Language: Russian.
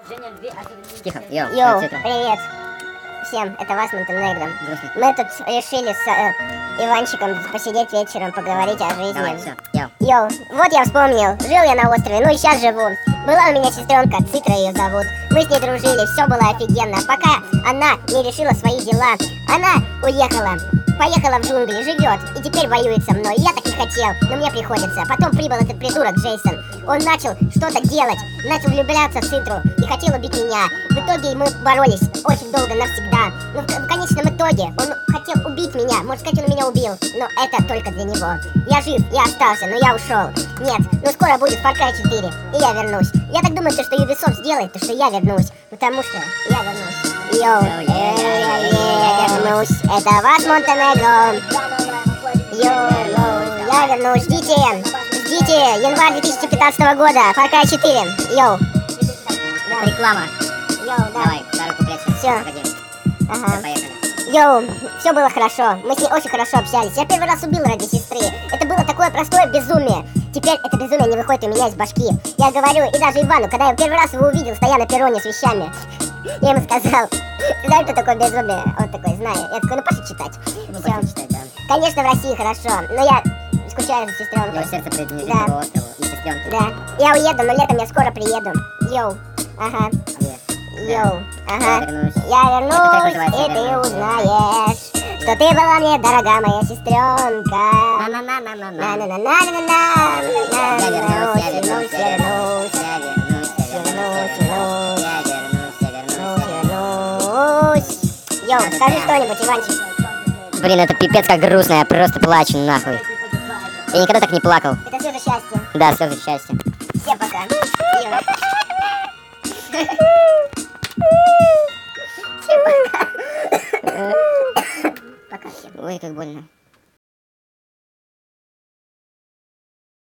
Тихо, йоу, Йоу, привет всем, это вас, Монтенегро. Мы тут решили с Иванчиком посидеть вечером, поговорить о жизни. Давай, все, йоу. Йоу, вот я вспомнил, жил я на острове, ну и сейчас живу. Была у меня сестренка, Цитра ее зовут. Мы с ней дружили, все было офигенно, пока она не решила свои дела. Она уехала, поехала в джунгли, живет, и теперь воюет со мной. Я так не хотел, но мне приходится. Потом прибыл этот придурок Джейсон. Он начал что-то делать, начал влюбляться в Цитру и хотел убить меня. В итоге мы боролись очень долго, навсегда. Но в конечном итоге он хотел убить меня. Можно сказать, он меня убил, но это только для него. Я жив, я остался, но я ушел. Нет, но скоро будет Far Cry 4, и я вернусь. Я так думаю, что Ubisoft сделает, то что я вернусь. Потому что я вернусь. Йоу, я вернусь. Это вас, Монтенегро. Йоу, я вернусь. Ждите, январь 2015 года, Far Cry 4. Йоу. Реклама. Йоу, да. Давай, второй куплет. Всё. Погоди. Ага. Всё, поехали. Йоу, все было хорошо. Мы с ней очень хорошо общались. Я первый раз убил ради сестры. Это было такое простое безумие. Теперь это безумие не выходит у меня из башки. Я говорю, и даже Ивану, когда я первый раз его увидел, стоя на перроне с вещами, я ему сказал, ты знаешь, что такое безумие? Он такой, знаю. Я такой, ну пошли читать. Ну, Всё. пошли читать, да. Конечно, в России хорошо, но я скучаю за сестренкой. Его сердце принадлежит Да. его острову и сестренке. Да. Я уеду, но летом я скоро приеду. Йоу. Ага. Йоу. Ага. Я вернусь, и ты узнаешь, что ты была мне дорога, моя сестренка. На-на-на-на-на-на. На-на-на-на-на-на. Я вернусь, я Вернусь, вернусь, я вернусь, вернусь, я вернусь, вернусь, я вернусь, я вернусь, я вернусь. вернусь. Йоу, скажи что-нибудь, Иванчик. Блин, это пипец как грустно, я просто плачу нахуй. Я никогда так не плакал. Это все за счастье. Да, слезы счастья. Всем пока. Йоу. Всем пока. Пока всем. Ой, как больно.